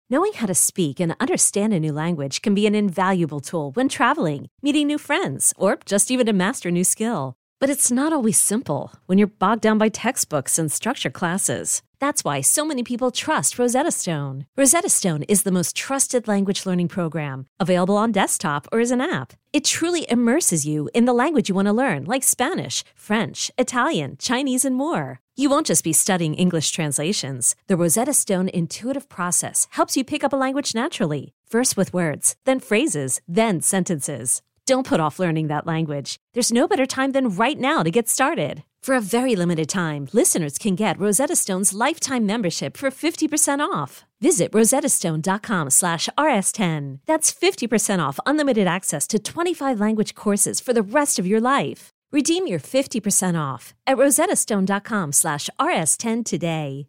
Knowing how to speak and understand a new language can be an invaluable tool when traveling, meeting new friends, or just even to master a new skill. But it's not always simple when you're bogged down by textbooks and structured classes. That's why so many people trust Rosetta Stone. Rosetta Stone is the most trusted language learning program, available on desktop or as an app. It truly immerses you in the language you want to learn, like Spanish, French, Italian, Chinese, and more. You won't just be studying English translations. The Rosetta Stone intuitive process helps you pick up a language naturally, first with words, then phrases, then sentences. Don't put off learning that language. There's no better time than right now to get started. For a very limited time, listeners can get Rosetta Stone's lifetime membership for 50% off. Visit rosettastone.com/rs10. That's 50% off unlimited access to 25 language courses for the rest of your life. Redeem your 50% off at rosettastone.com/rs10 today.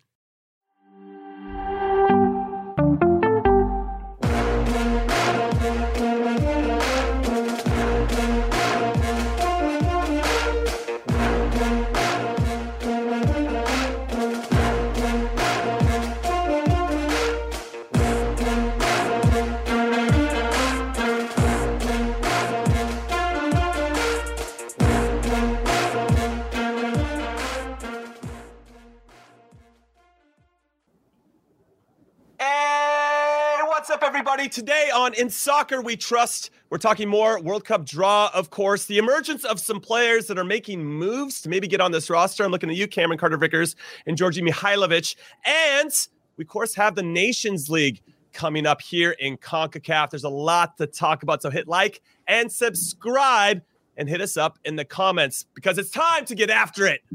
Everybody, today on In Soccer We Trust, we're talking more World Cup draw, of course, the emergence of some players that are making moves to maybe get on this roster. I'm looking at you, Cameron Carter-Vickers and Georgi Mihailovic. And we, of course, have the Nations League coming up here in CONCACAF. There's a lot to talk about, so hit like and subscribe and hit us up in the comments because it's time to get after it.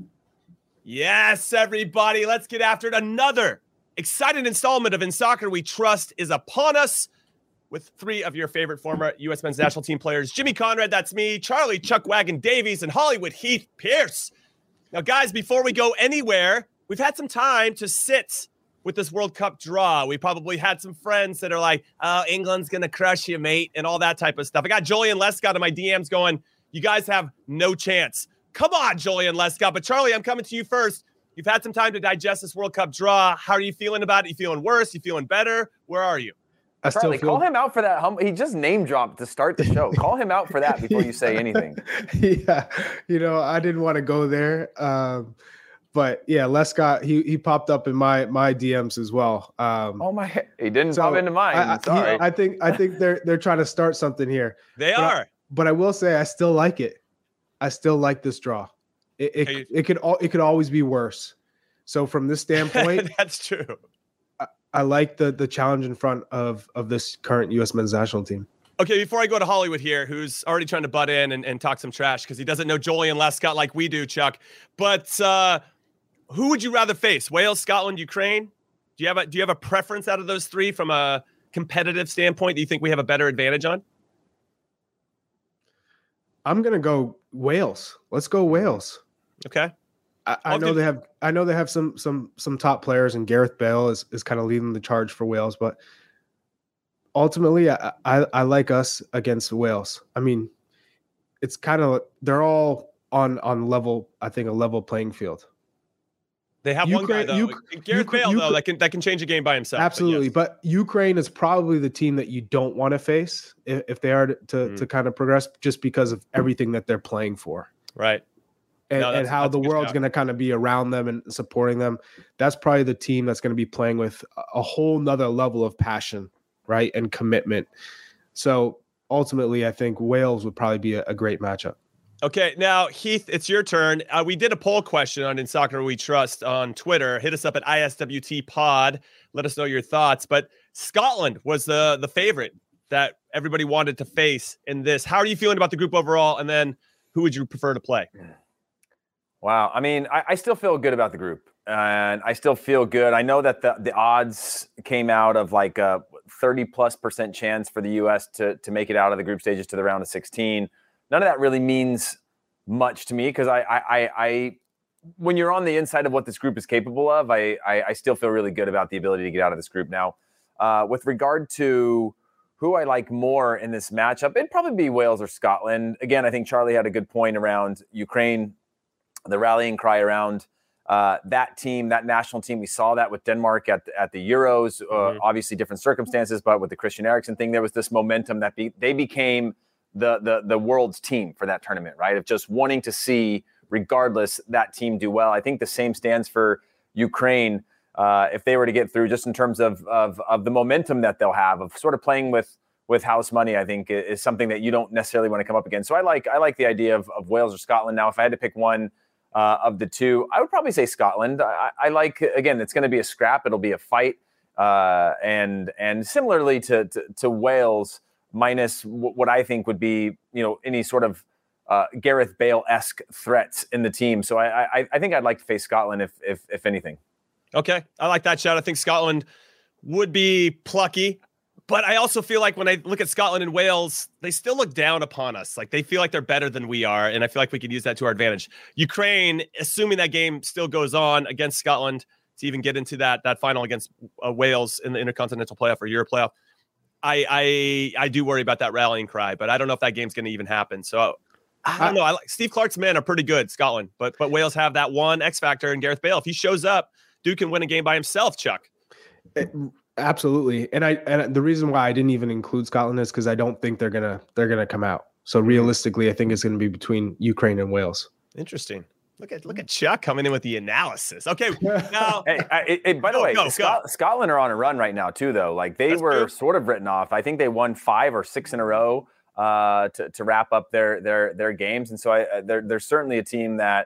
Yes, everybody, let's get after it. Another exciting installment of In Soccer We Trust is upon us with three of your favorite former U.S. men's national team players. Jimmy Conrad, that's me, Charlie Chuck Wagon Davies, and Hollywood Heath Pierce. Now, guys, before we go anywhere, we've had some time to sit with this World Cup draw. We probably had some friends that are like, oh, England's going to crush you, mate, and all that type of stuff. I got Julian Lescott in my DMs going, you guys have no chance. Come on, Julian Lescott. But, Charlie, I'm coming to you first. You've had some time to digest this World Cup draw. How are you feeling about it? You feeling worse? You feeling better? Where are you? Charlie, call him out for that. He just name dropped to start the show. Call him out for that before you say anything. Yeah, I didn't want to go there. But yeah, Lescott, he popped up in my DMs as well. He didn't pop into mine. Sorry. I think they're trying to start something here. They are. But I will say I still like it. I still like this draw. It could always be worse. So from this standpoint, that's true. I like the challenge in front of this current U.S. men's national team. Okay, before I go to Hollywood here, who's already trying to butt in and talk some trash because he doesn't know Julian Lescott like we do, Chuck. But who would you rather face? Wales, Scotland, Ukraine? Do you have a preference out of those three from a competitive standpoint that you think we have a better advantage on? I'm gonna go Wales. Let's go Wales. Okay. I know they have some top players, and Gareth Bale is kind of leading the charge for Wales, but ultimately I like us against Wales. I mean, it's kind of they're all on level, I think a level playing field. They have one guy though. Gareth Bale though that can change a game by himself. Absolutely. But Ukraine is probably the team that you don't want to face if they are to kind of progress just because of everything that they're playing for. Right. And how the world's going to kind of be around them and supporting them. That's probably the team that's going to be playing with a whole nother level of passion, right, and commitment. So ultimately, I think Wales would probably be a great matchup. Okay, now, Heath, it's your turn. We did a poll question on In Soccer We Trust on Twitter. Hit us up at ISWT Pod. Let us know your thoughts. But Scotland was the favorite that everybody wanted to face in this. How are you feeling about the group overall? And then who would you prefer to play? Wow. I mean, I still feel good about the group, and I still feel good. I know that the odds came out of like a 30+% chance for the U.S. to make it out of the group stages to the round of 16. None of that really means much to me because I when you're on the inside of what this group is capable of, I still feel really good about the ability to get out of this group. Now, with regard to who I like more in this matchup, it'd probably be Wales or Scotland. Again, I think Charlie had a good point around Ukraine. The rallying cry around that team, that national team. We saw that with Denmark at the Euros, obviously different circumstances, but with the Christian Eriksen thing, there was this momentum that they became the world's team for that tournament, right? Of just wanting to see, regardless, that team do well. I think the same stands for Ukraine if they were to get through, just in terms of the momentum that they'll have of sort of playing with house money. I think is something that you don't necessarily want to come up against. So I like the idea of Wales or Scotland. Now, if I had to pick one of the two, I would probably say Scotland. I like, again, it's going to be a scrap. It'll be a fight. And similarly to Wales, minus what I think would be, any sort of Gareth Bale-esque threats in the team. So I think I'd like to face Scotland if anything. Okay. I like that shot. I think Scotland would be plucky. But I also feel like when I look at Scotland and Wales, they still look down upon us. Like they feel like they're better than we are. And I feel like we could use that to our advantage. Ukraine, assuming that game still goes on against Scotland to even get into that final against Wales in the Intercontinental Playoff or Euro Playoff, I do worry about that rallying cry. But I don't know if that game's going to even happen. So I don't know. I like Steve Clark's men are pretty good, Scotland. But Wales have that one X factor in Gareth Bale. If he shows up, Duke can win a game by himself, Chuck. Absolutely. And the reason why I didn't even include Scotland is because I don't think they're gonna come out. So realistically, I think it's gonna be between Ukraine and Wales. Interesting. Look at Chuck coming in with the analysis. Okay, now by the way, Scotland are on a run right now too, though. Like they were sort of written off. I think they won 5 or 6 in a row to wrap up their games, and so they're certainly a team that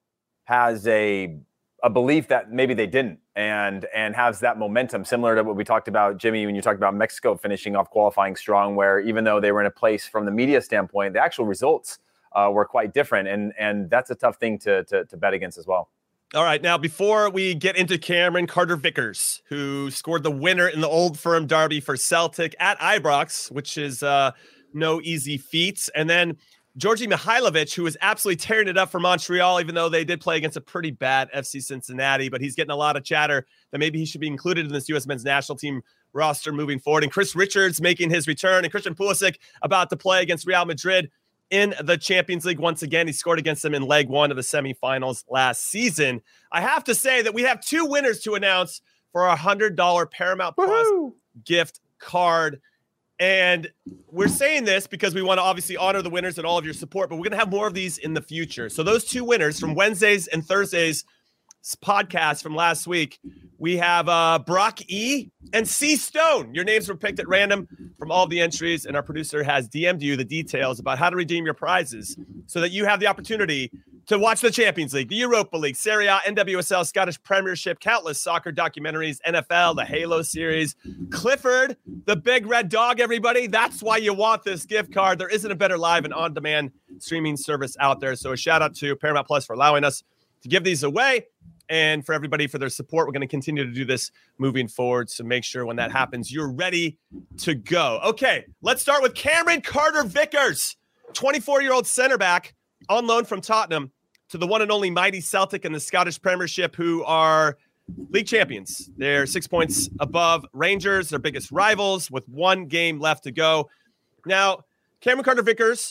has a belief that maybe they didn't, and has that momentum similar to what we talked about, Jimmy, when you talked about Mexico finishing off qualifying strong, where even though they were in a place from the media standpoint, the actual results were quite different, and that's a tough thing to bet against as well. All right, now before we get into Cameron Carter-Vickers, who scored the winner in the Old Firm Derby for Celtic at Ibrox, which is no easy feat, and then Georgi Mihailovic, who is absolutely tearing it up for Montreal, even though they did play against a pretty bad FC Cincinnati, but he's getting a lot of chatter that maybe he should be included in this U.S. men's national team roster moving forward. And Chris Richards making his return, and Christian Pulisic about to play against Real Madrid in the Champions League once again. He scored against them in leg 1 of the semifinals last season. I have to say that we have 2 winners to announce for our $100 Paramount Plus gift card. And we're saying this because we want to obviously honor the winners and all of your support, but we're going to have more of these in the future. So those 2 winners from Wednesdays and Thursdays podcast from last week, we have Brock E. and C. Stone. Your names were picked at random from all of the entries, and our producer has DM'd you the details about how to redeem your prizes so that you have the opportunity to watch the Champions League, the Europa League, Serie A, NWSL, Scottish Premiership, countless soccer documentaries, NFL, the Halo series, Clifford, the big red dog, everybody. That's why you want this gift card. There isn't a better live and on-demand streaming service out there. So a shout out to Paramount Plus for allowing us to give these away, and for everybody for their support. We're going to continue to do this moving forward. So make sure when that happens, you're ready to go. Okay, let's start with Cameron Carter-Vickers, 24-year-old center back on loan from Tottenham to the one and only mighty Celtic in the Scottish Premiership, who are league champions. They're 6 points above Rangers, their biggest rivals, with 1 game left to go. Now, Cameron Carter-Vickers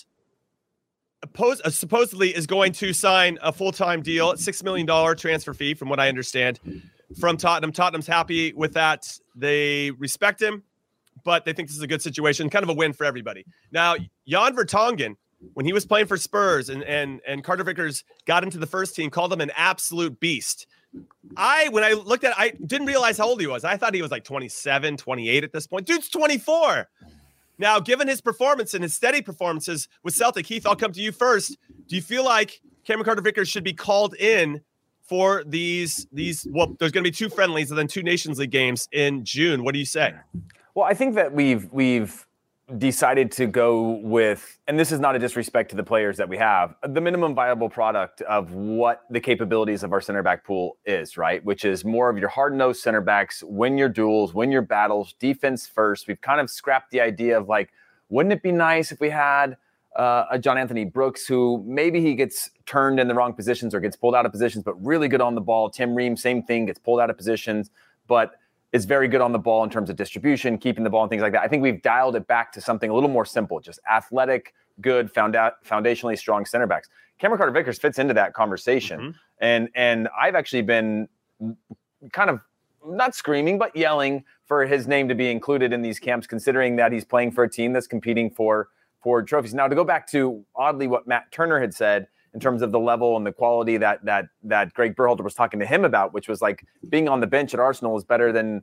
supposedly is going to sign a full-time deal at $6 million transfer fee, from what I understand, from Tottenham. Tottenham's happy with that. They respect him, but they think this is a good situation, kind of a win for everybody. Now, Jan Vertonghen, when he was playing for Spurs and Carter-Vickers got into the first team, called him an absolute beast. When I looked at it, I didn't realize how old he was. I thought he was like 27, 28 at this point. Dude's 24. Now, given his performance and his steady performances with Celtic, Heath, I'll come to you first. Do you feel like Cameron Carter-Vickers should be called in for these? Well, there's going to be 2 friendlies and then 2 Nations League games in June. What do you say? Well, I think that we've decided to go with, and this is not a disrespect to the players that we have, the minimum viable product of what the capabilities of our center back pool is, right? Which is more of your hard-nosed center backs, win your duels, win your battles, defense first. We've kind of scrapped the idea of like, wouldn't it be nice if we had a John Anthony Brooks who maybe he gets turned in the wrong positions or gets pulled out of positions, but really good on the ball. Tim Ream, same thing, gets pulled out of positions, but is very good on the ball in terms of distribution, keeping the ball and things like that. I think we've dialed it back to something a little more simple, just athletic, good, foundationally strong center backs. Cameron Carter-Vickers fits into that conversation. And I've actually been kind of not screaming, but yelling for his name to be included in these camps, considering that he's playing for a team that's competing for trophies. Now, to go back to oddly what Matt Turner had said in terms of the level and the quality that Greg Berhalter was talking to him about, which was like being on the bench at Arsenal is better than.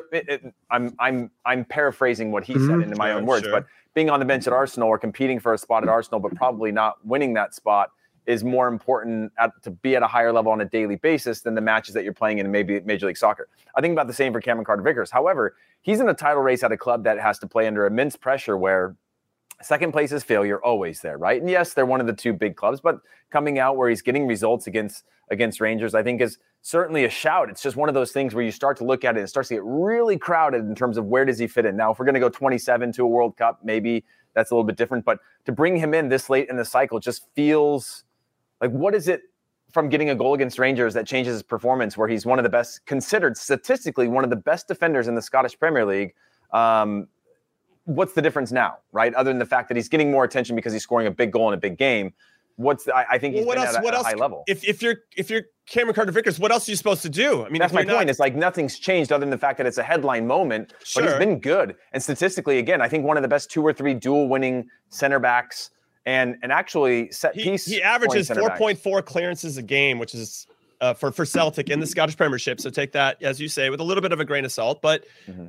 I'm paraphrasing what he said into my own words, but being on the bench at Arsenal or competing for a spot at Arsenal, but probably not winning that spot, is more important to be at a higher level on a daily basis than the matches that you're playing in maybe Major League Soccer. I think about the same for Cameron Carter-Vickers. However, he's in a title race at a club that has to play under immense pressure where second place is failure always there, right? And yes, they're one of the two big clubs, but coming out where he's getting results against Rangers, I think is certainly a shout. It's just one of those things where you start to look at it and it starts to get really crowded in terms of where does he fit in. Now, if we're going to go 27 to a World Cup, maybe that's a little bit different, but to bring him in this late in the cycle just feels like, what is it from getting a goal against Rangers that changes his performance where he's one of the best, considered statistically one of the best defenders in the Scottish Premier League? What's the difference now, right? Other than the fact that he's getting more attention because he's scoring a big goal in a big game. I think he's been at a high level. If you're Cameron Carter-Vickers, what else are you supposed to do? I mean, that's my point. It's like nothing's changed other than the fact that it's a headline moment, but he's been good. And statistically, again, I think one of the best 2 or 3 dual winning center backs and actually set piece. He averages 4.4 clearances a game, which is for Celtic in the Scottish Premiership. So take that, as you say, with a little bit of a grain of salt, but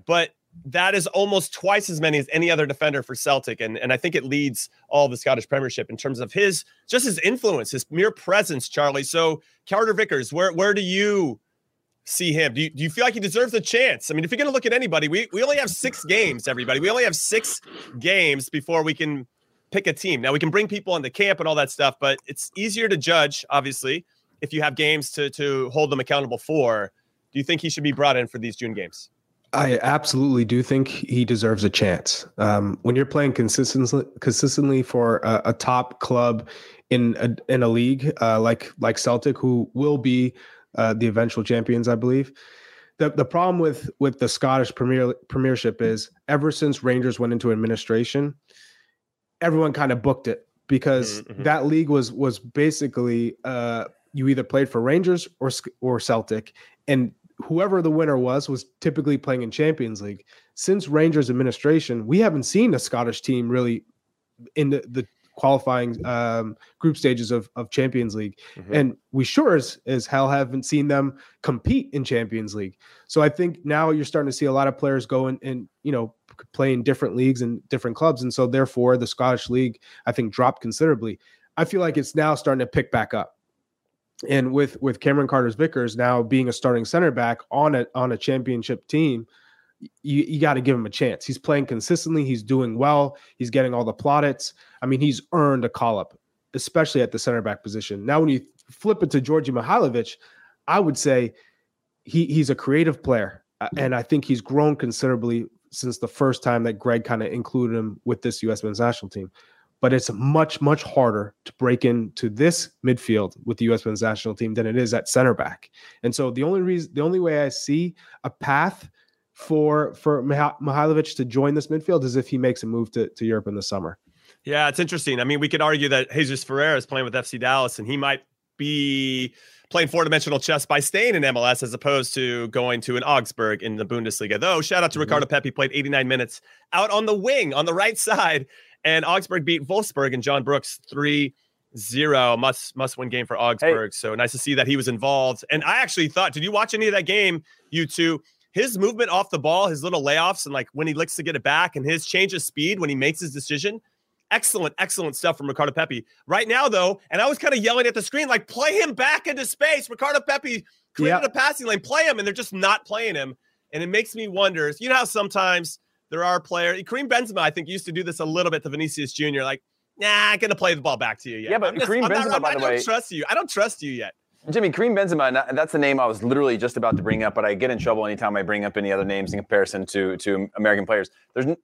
that is almost twice as many as any other defender for Celtic. And I think it leads all the Scottish Premiership in terms of his influence, his mere presence, Charlie. So Carter-Vickers, where do you see him? Do you feel like he deserves a chance? I mean, if you're going to look at anybody, we only have 6 games, everybody. We only have 6 games before we can pick a team. Now we can bring people into camp and all that stuff, but it's easier to judge, obviously, if you have games to hold them accountable for. Do you think he should be brought in for these June games? I absolutely do think he deserves a chance. When you're playing consistently for a top club in a league like Celtic, who will be the eventual champions, I believe. The problem with the Scottish Premiership is ever since Rangers went into administration, everyone kind of booked it because that league was basically you either played for Rangers or Celtic, and whoever the winner was typically playing in Champions League. Since Rangers administration, we haven't seen a Scottish team really in the qualifying group stages of Champions League. And we sure as hell haven't seen them compete in Champions League. So I think now you're starting to see a lot of players go and play in different leagues and different clubs. And so therefore the Scottish League, I think, dropped considerably. I feel like it's now starting to pick back up. And with Cameron Carter-Vickers now being a starting center back on a championship team, you got to give him a chance. He's playing consistently. He's doing well. He's getting all the plaudits. I mean, he's earned a call-up, especially at the center back position. Now, when you flip it to Djordje Mihailovic, I would say he's a creative player. And I think he's grown considerably since the first time that Greg kind of included him with this U.S. men's national team. But it's much, much harder to break into this midfield with the U.S. men's national team than it is at center back. And so the only way I see a path for Mihailovic to join this midfield is if he makes a move to Europe in the summer. Yeah, it's interesting. I mean, we could argue that Jesus Ferreira is playing with FC Dallas, and he might be playing 4-dimensional chess by staying in MLS as opposed to going to an Augsburg in the Bundesliga. Though, shout out to Ricardo Pepi, played 89 minutes out on the wing on the right side. And Augsburg beat Wolfsburg and John Brooks 3-0. Must-win game for Augsburg. Hey. So nice to see that he was involved. And I actually thought, did you watch any of that game, you two? His movement off the ball, his little layoffs, and like when he looks to get it back and his change of speed when he makes his decision. Excellent stuff from Ricardo Pepi. Right now, though, and I was kind of yelling at the screen, like, play him back into space. Ricardo Pepi created a passing lane. Play him, and they're just not playing him. And it makes me wonder, you know how sometimes there are players, Karim Benzema, I think, used to do this a little bit to Vinicius Jr., like, I'm going to play the ball back to you yet. Yeah, but Karim Benzema, by the way. I don't trust you. I don't trust you yet. Jimmy, Karim Benzema, and that's the name I was literally just about to bring up, but I get in trouble anytime I bring up any other names in comparison to American players.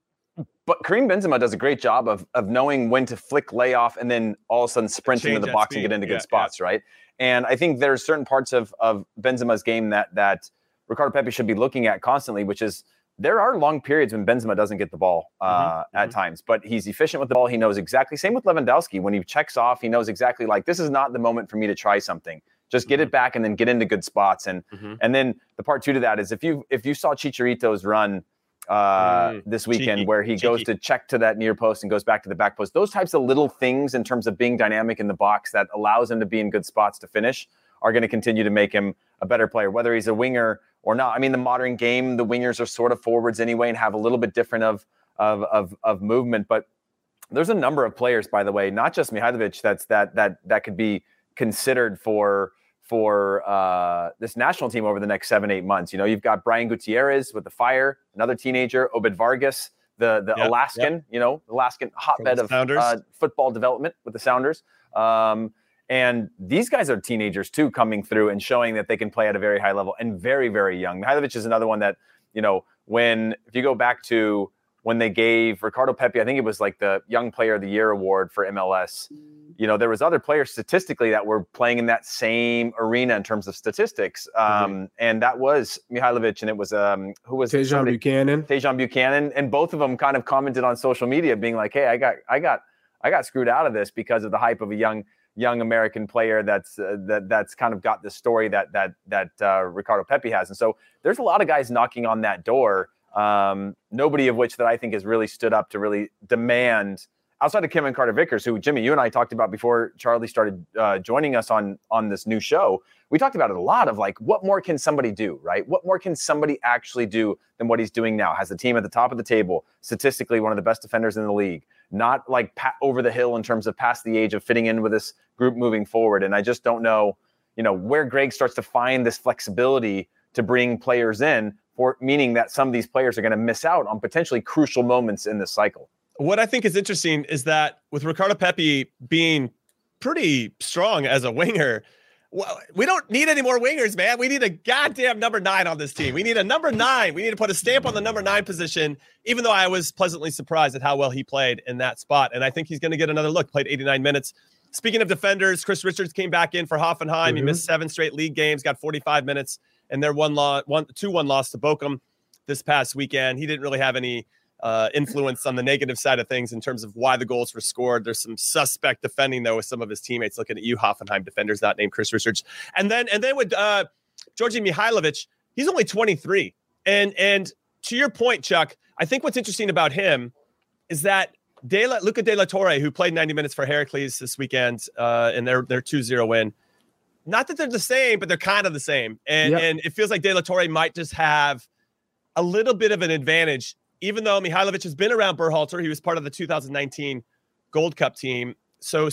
But Karim Benzema does a great job of knowing when to flick layoff and then all of a sudden sprint into the box and get into good spots, right? And I think there's certain parts of Benzema's game that Ricardo Pepi should be looking at constantly, which is there are long periods when Benzema doesn't get the ball at times, but he's efficient with the ball. He knows exactly. Same with Lewandowski. When he checks off, he knows exactly, like, this is not the moment for me to try something. Just get it back and then get into good spots. And then the part two to that is if you saw Chicharito's run this weekend, where he goes to check to that near post and goes back to the back post, those types of little things in terms of being dynamic in the box that allows him to be in good spots to finish are going to continue to make him a better player, whether he's a winger or not. I mean, the modern game, the wingers are sort of forwards anyway and have a little bit different of movement. But there's a number of players, by the way, not just Mihailovic, that could be considered for this national team over the next 7-8 months. You know, you've got Brian Gutierrez with the Fire, another teenager, Obed Vargas, the Alaskan, Alaskan hotbed of football development with the Sounders. And these guys are teenagers too, coming through and showing that they can play at a very high level and very, very young. Mihailovic is another one that, if you go back to when they gave Ricardo Pepi, I think it was like the Young Player of the Year award for MLS, there was other players statistically that were playing in that same arena in terms of statistics. And that was Mihailovic, and it was, who was Tejan Buchanan. Tejan Buchanan. And both of them kind of commented on social media being like, hey, I got screwed out of this because of the hype of a young American player that's kind of got the story that Ricardo Pepi has. And so there's a lot of guys knocking on that door, nobody of which that I think has really stood up to really demand, outside of Cameron Carter-Vickers, who, Jimmy, you and I talked about before Charlie started joining us on this new show. We talked about it a lot of like, what more can somebody do, right? What more can somebody actually do than what he's doing now? Has the team at the top of the table, statistically one of the best defenders in the league, not like over the hill in terms of past the age of fitting in with this group moving forward. And I just don't know, where Greg starts to find this flexibility to bring players in, for meaning that some of these players are going to miss out on potentially crucial moments in this cycle. What I think is interesting is that with Ricardo Pepi being pretty strong as a winger, well, we don't need any more wingers, man. We need a goddamn number 9 on this team. We need a number 9. We need to put a stamp on the number 9 position, even though I was pleasantly surprised at how well he played in that spot. And I think he's going to get another look. Played 89 minutes. Speaking of defenders, Chris Richards came back in for Hoffenheim. He missed 7 straight league games, got 45 minutes, and their 2-1 loss to Bochum this past weekend. He didn't really have any influence on the negative side of things in terms of why the goals were scored. There's some suspect defending, though, with some of his teammates. Looking at you, Hoffenheim defenders, not named Chris Richards. And then with Georgi Mihailovic, he's only 23. And to your point, Chuck, I think what's interesting about him is that Luca De La Torre, who played 90 minutes for Heracles this weekend in their 2-0 win, not that they're the same, but they're kind of the same. And it feels like De La Torre might just have a little bit of an advantage, even though Mihailovic has been around Berhalter. He was part of the 2019 Gold Cup team. So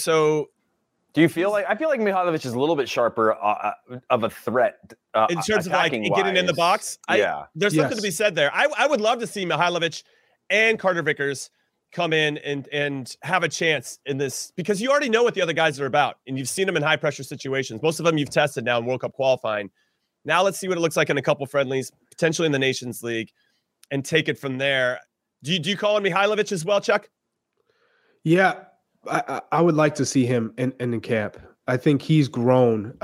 do you feel like, I feel like Mihailovic is a little bit sharper of a threat in terms of like getting in the box? There's something to be said there. I would love to see Mihailovic and Carter-Vickers come in and have a chance in this, because you already know what the other guys are about, and you've seen them in high pressure situations. Most of them you've tested now in World Cup qualifying. Now let's see what it looks like in a couple friendlies, potentially in the Nations League, and take it from there. Do you call on Mihailovic as well, Chuck? Yeah, I would like to see him in camp. I think he's grown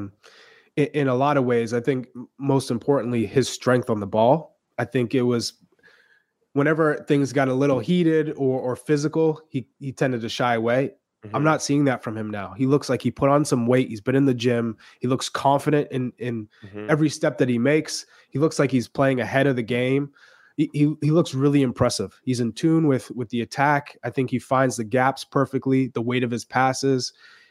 in a lot of ways. I think most importantly, his strength on the ball. I think it was whenever things got a little heated or physical, he tended to shy away. I'm not seeing that from him now. He looks like he put on some weight. He's been in the gym. He looks confident in every step that he makes. He looks like he's playing ahead of the game. He looks really impressive. He's in tune with the attack. I think he finds the gaps perfectly, the weight of his passes.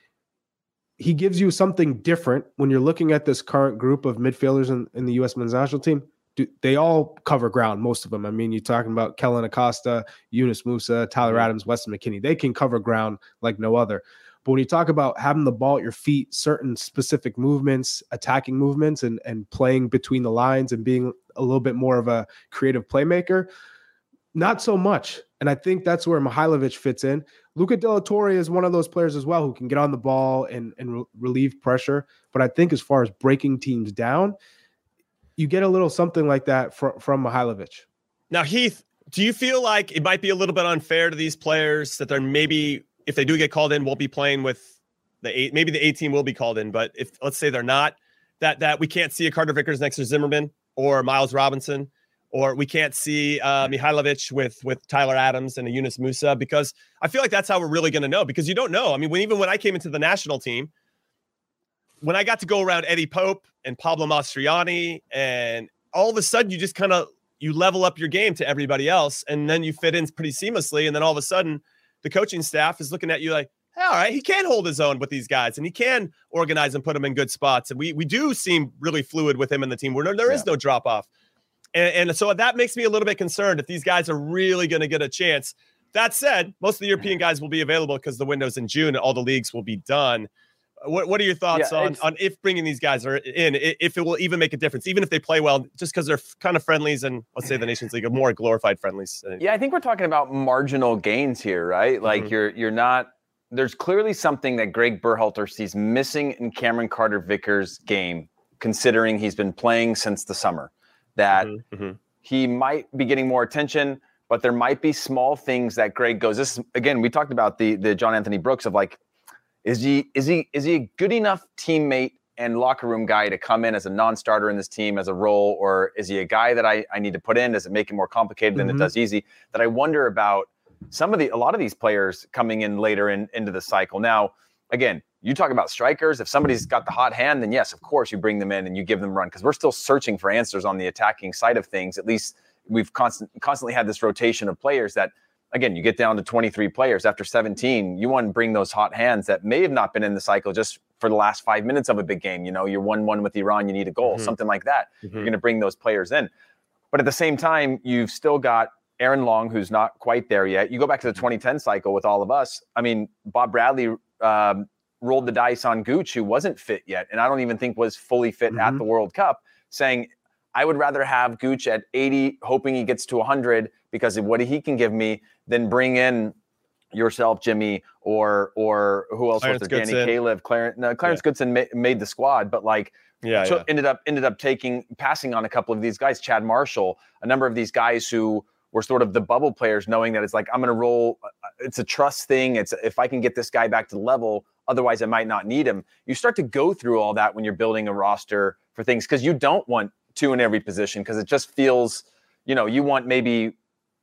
He gives you something different when you're looking at this current group of midfielders in the U.S. men's national team. They all cover ground, most of them. I mean, you're talking about Kellen Acosta, Yunus Musa, Tyler Adams, Weston McKennie. They can cover ground like no other. But when you talk about having the ball at your feet, certain specific movements, attacking movements, and playing between the lines and being a little bit more of a creative playmaker, not so much. And I think that's where Mihailovic fits in. Luca De La Torre is one of those players as well who can get on the ball and relieve pressure. But I think as far as breaking teams down, you get a little something like that from Mihailovic. Now, Heath, do you feel like it might be a little bit unfair to these players that they're maybe, if they do get called in, won't be playing with maybe the A team will be called in, but if let's say they're not, that we can't see a Carter-Vickers next to Zimmerman or Miles Robinson, or we can't see Mihailovic with Tyler Adams and a Yunus Musa, because I feel like that's how we're really going to know, because you don't know. I mean, even when I came into the national team, when I got to go around Eddie Pope and Pablo Mastriani, and all of a sudden you just you level up your game to everybody else, and then you fit in pretty seamlessly. And then all of a sudden the coaching staff is looking at you like, hey, all right, he can hold his own with these guys, and he can organize and put them in good spots. And we do seem really fluid with him in the team where there is no drop off. And so that makes me a little bit concerned if these guys are really going to get a chance. That said, most of the European guys will be available because the window's in June and all the leagues will be done. What are your thoughts on if bringing these guys are in, if it will even make a difference, even if they play well, just because they're kind of friendlies and let's say the Nations League are more glorified friendlies? Yeah, I think we're talking about marginal gains here, right? Like you're not. There's clearly something that Greg Berhalter sees missing in Cameron Carter-Vickers' game, considering he's been playing since the summer. That he might be getting more attention, but there might be small things that Greg goes. This is, again, we talked about the John Anthony Brooks of like, is he a good enough teammate and locker room guy to come in as a non-starter in this team as a role, or is he a guy that I need to put in? Does it make it more complicated than it does easy? That I wonder about a lot of these players coming in later into the cycle. Now, again, you talk about strikers. If somebody's got the hot hand, then yes, of course you bring them in and you give them a run, because we're still searching for answers on the attacking side of things. At least we've constantly had this rotation of players that, again, you get down to 23 players after 17. You want to bring those hot hands that may have not been in the cycle just for the last 5 minutes of a big game. You know, you're 1-1 with Iran, you need a goal, something like that. You're going to bring those players in. But at the same time, you've still got Aaron Long, who's not quite there yet. You go back to the 2010 cycle with all of us. I mean, Bob Bradley rolled the dice on Gooch, who wasn't fit yet, and I don't even think was fully fit at the World Cup, saying, I would rather have Gooch at 80, hoping he gets to 100 because of what he can give me, than bring in yourself, Jimmy, or who else was there? Danny Califf, Clarence Goodson made the squad, but like ended up passing on a couple of these guys, Chad Marshall, a number of these guys who were sort of the bubble players, knowing that it's like, I'm going to roll. It's a trust thing. It's if I can get this guy back to the level, otherwise I might not need him. You start to go through all that when you're building a roster for things, because you don't want two in every position, because it just feels, you want maybe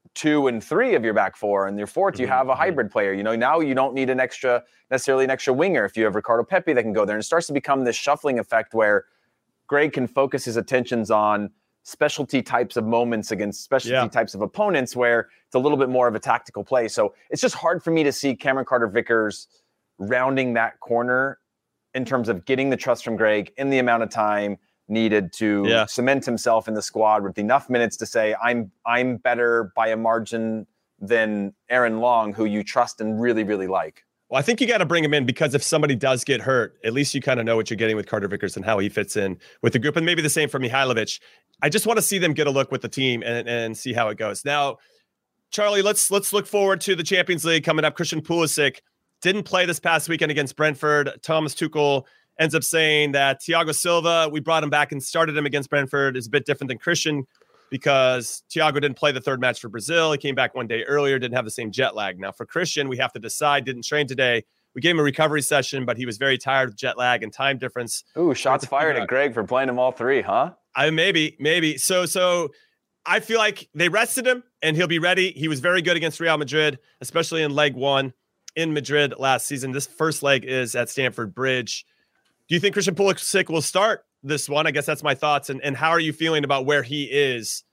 2 and 3 of your back four, and your fourth, you have a hybrid player. Now you don't need necessarily an extra winger if you have Ricardo Pepi that can go there. And it starts to become this shuffling effect where Greg can focus his attentions on specialty types of moments against specialty types of opponents, where it's a little bit more of a tactical play. So it's just hard for me to see Cameron Carter-Vickers rounding that corner in terms of getting the trust from Greg in the amount of time needed to cement himself in the squad with enough minutes to say, I'm better by a margin than Aaron Long, who you trust and really, really like. Well, I think you got to bring him in, because if somebody does get hurt, at least you kind of know what you're getting with Carter-Vickers and how he fits in with the group. And maybe the same for Mihailovic. I just want to see them get a look with the team and see how it goes. Now, Charlie, let's look forward to the Champions League coming up. Christian Pulisic didn't play this past weekend against Brentford. Thomas Tuchel ends up saying that Thiago Silva, we brought him back and started him against Brentford, is a bit different than Christian, because Thiago didn't play the third match for Brazil. He came back one day earlier, didn't have the same jet lag. Now for Christian, we have to decide, didn't train today. We gave him a recovery session, but he was very tired of jet lag and time difference. Ooh, shots fired at Greg for playing them all three, huh? Maybe. So I feel like they rested him and he'll be ready. He was very good against Real Madrid, especially in leg 1 in Madrid last season. This first leg is at Stamford Bridge. Do you think Christian Pulisic will start this one? I guess that's my thoughts. And how are you feeling about where he is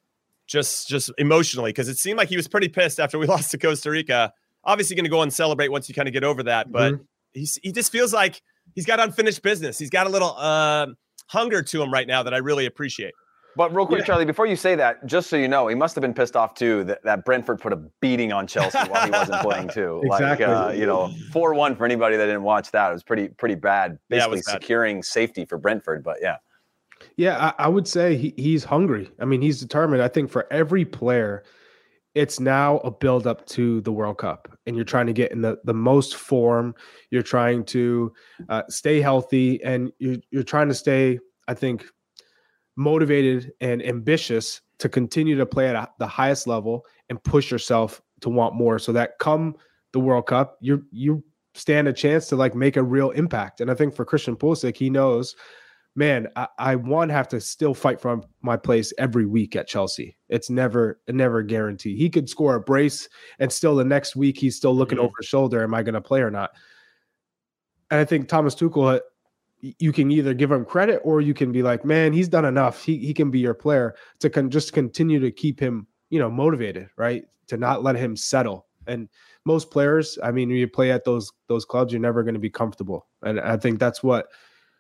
just emotionally? Because it seemed like he was pretty pissed after we lost to Costa Rica. Obviously going to go and celebrate once you kind of get over that. But he just feels like he's got unfinished business. He's got a little hunger to him right now that I really appreciate. But real quick, Charlie, before you say that, just so you know, he must have been pissed off too that Brentford put a beating on Chelsea while he wasn't playing too. Exactly. Like 4-1 for anybody that didn't watch that. It was pretty bad. Basically securing safety for Brentford, but yeah. Yeah, I would say he's hungry. I mean, he's determined. I think for every player, it's now a build up to the World Cup, and you're trying to get in the most form. You're trying to stay healthy, and you're trying to stay, I think, motivated and ambitious to continue to play at the highest level and push yourself to want more, so that come the World Cup, you stand a chance to like make a real impact. And I think for Christian Pulisic, he knows, man, I have to still fight for my place every week at Chelsea. It's never a guarantee. He could score a brace and still the next week he's still looking over his shoulder. Am I going to play or not? And I think Thomas Tuchel you can either give him credit or you can be like, man, he's done enough. He can be your player to just continue to keep him, motivated, right? To not let him settle. And most players, I mean, when you play at those clubs, you're never going to be comfortable. And I think that's what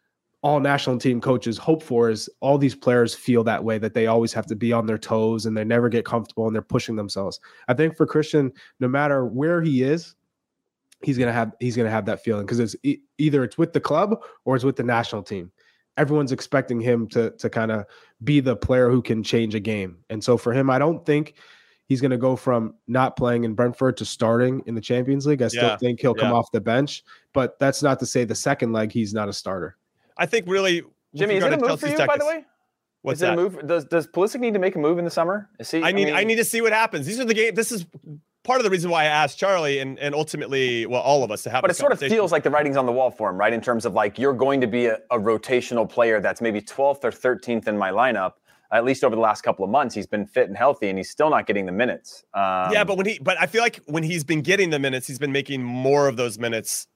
all national team coaches hope for, is all these players feel that way, that they always have to be on their toes and they never get comfortable and they're pushing themselves. I think for Christian, no matter where he is, he's gonna have that feeling, because it's either it's with the club or it's with the national team. Everyone's expecting him to kind of be the player who can change a game. And so for him, I don't think he's going to go from not playing in Brentford to starting in the Champions League. I still think he'll come off the bench, but that's not to say the second leg he's not a starter. I think really, Jimmy, is it a move for you, by the way? What's that? A move? Does Pulisic need to make a move in the summer? I need to see what happens. These are the games. This is part of the reason why I asked Charlie and ultimately, well, all of us to have. But it sort of feels like the writing's on the wall for him, right? In terms of like, you're going to be a rotational player that's maybe 12th or 13th in my lineup. At least over the last couple of months, he's been fit and healthy, and he's still not getting the minutes. But I feel like when he's been getting the minutes, he's been making more of those minutes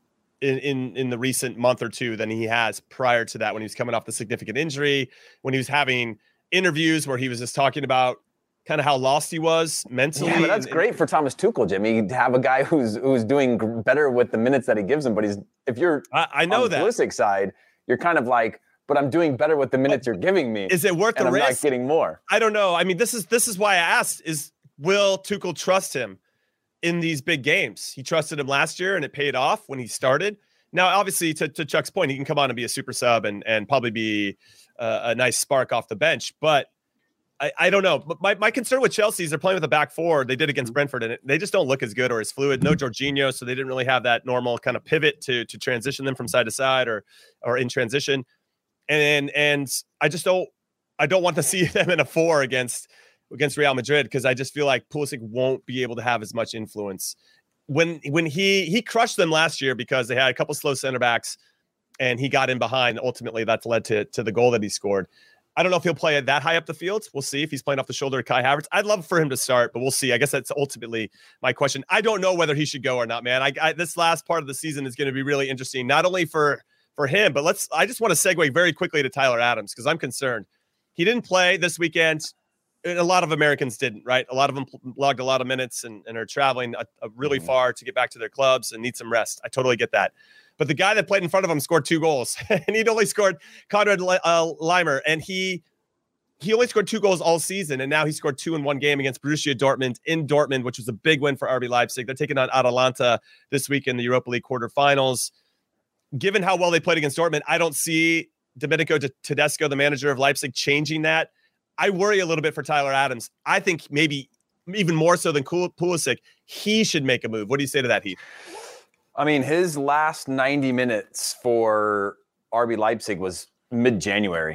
in the recent month or two than he has prior to that, when he was coming off the significant injury, when he was having interviews where he was just talking about kind of how lost he was mentally. Yeah, but that's great for Thomas Tuchel, Jimmy, to have a guy who's doing better with the minutes that he gives him. But if you're I know on the that Pulisic side, you're kind of like, but I'm doing better with the minutes you're giving me. Is it worth the risk? I'm not getting more. I don't know. I mean, this is why I asked, will Tuchel trust him in these big games? He trusted him last year and it paid off when he started. Now, obviously, to Chuck's point, he can come on and be a super sub and probably be a nice spark off the bench. But I don't know. My concern with Chelsea is they're playing with a back four. They did against Brentford, and they just don't look as good or as fluid. No Jorginho, so they didn't really have that normal kind of pivot to transition them from side to side or in transition. And I don't want to see them in a four against Real Madrid, because I just feel like Pulisic won't be able to have as much influence. When he crushed them last year because they had a couple slow center backs and he got in behind. Ultimately, that's led to the goal that he scored. I don't know if he'll play that high up the field. We'll see if he's playing off the shoulder of Kai Havertz. I'd love for him to start, but we'll see. I guess that's ultimately my question. I don't know whether he should go or not, man. This last part of the season is going to be really interesting, not only for him, but I just want to segue very quickly to Tyler Adams, because I'm concerned. He didn't play this weekend. And a lot of Americans didn't, right? A lot of them logged a lot of minutes and are traveling really far to get back to their clubs and need some rest. I totally get that. But the guy that played in front of him scored 2 goals, and he'd only scored Konrad Laimer, and he only scored 2 goals all season, and now he scored 2 in one game against Borussia Dortmund in Dortmund, which was a big win for RB Leipzig. They're taking on Atalanta this week in the Europa League quarterfinals. Given how well they played against Dortmund, I don't see Domenico Tedesco, the manager of Leipzig, changing that. I worry a little bit for Tyler Adams. I think maybe even more so than Pulisic, he should make a move. What do you say to that, Heath? I mean, his last 90 minutes for RB Leipzig was mid-January.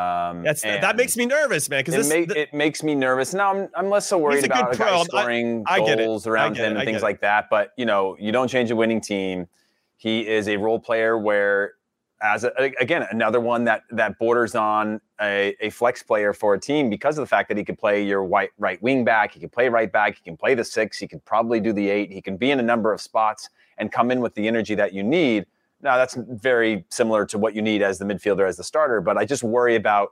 That makes me nervous, man. Because it makes me nervous. Now I'm less so worried about a guy scoring goals around him and things like that. But you don't change a winning team. He is a role player where, again, another one that borders on a flex player for a team, because of the fact that he could play your right wing back, he can play right back, he can play the 6, he could probably do the 8, he can be in a number of spots and come in with the energy that you need. Now, that's very similar to what you need as the midfielder, as the starter, but I just worry about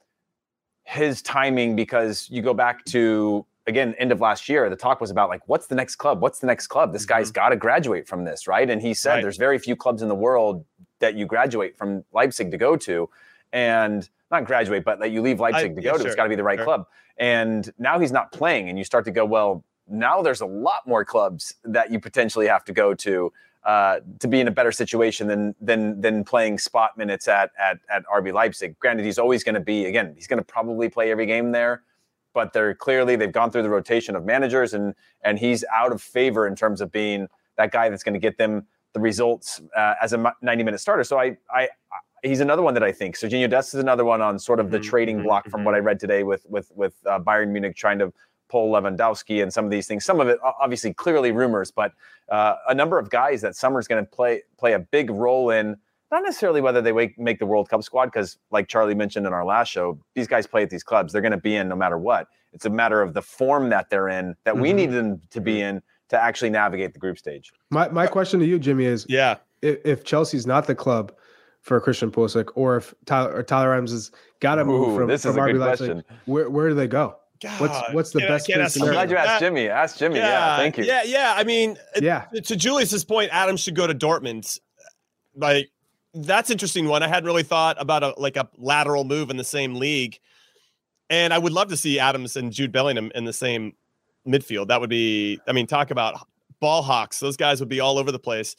his timing, because you go back to, again, end of last year, the talk was about, like, what's the next club? What's the next club? This guy's got to graduate from this, right? And he said there's very few clubs in the world that you graduate from Leipzig to go to, and not graduate, but that you leave Leipzig to go to. It's got to be the right club. And now he's not playing, and you start to go, well, now there's a lot more clubs that you potentially have to go to be in a better situation than playing spot minutes at RB Leipzig. Granted, he's always going to be, again, he's going to probably play every game there, but they've gone through the rotation of managers, and he's out of favor in terms of being that guy that's going to get them the results as a 90-minute starter. So he's another one that I think. Serginho Dest is another one on sort of the trading block from what I read today with Bayern Munich trying to pull Lewandowski and some of these things. Some of it obviously clearly rumors, but a number of guys that Summer's going to play a big role in, not necessarily whether they make the World Cup squad, because like Charlie mentioned in our last show, these guys play at these clubs. They're going to be in no matter what. It's a matter of the form that they're in, that we need them to be in to actually navigate the group stage. My question to you, Jimmy, is if Chelsea's not the club for Christian Pulisic, or if Tyler Adams has got to move from RB Leipzig, where do they go? God, what's the best case scenario? I'm glad you asked Jimmy. Ask Jimmy. Yeah, thank you. Yeah. I mean, to Julius's point, Adams should go to Dortmund. Like, that's an interesting one. I hadn't really thought about a lateral move in the same league. And I would love to see Adams and Jude Bellingham in the same midfield. That would be, I mean, talk about ball hawks. Those guys would be all over the place.